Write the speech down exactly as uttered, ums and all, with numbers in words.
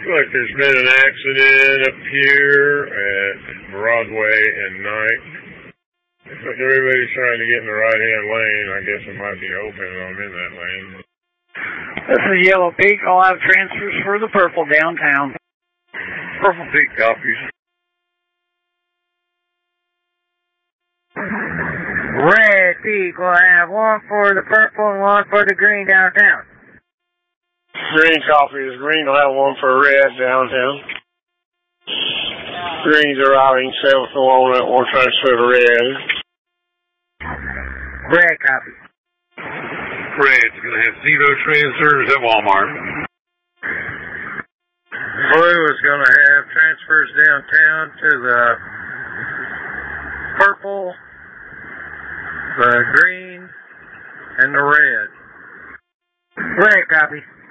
Looks like there's been an accident up here at Broadway and Ninth. Looks like everybody's trying to get in the right-hand lane. I guess it might be open and I'm in that lane. This is Yellow Peak. I'll have transfers for the Purple downtown. Purple Peak copies. Red Peak will have one for the Purple and one for the Green downtown. Green copies. Green will have one for Red downtown. Green's arriving seventh and Walnut, one transfer to Red. Red copy. Red's going to have zero transfers at Walmart. Blue is going to have transfers downtown to the Purple, the Green, and the Red. Red copy.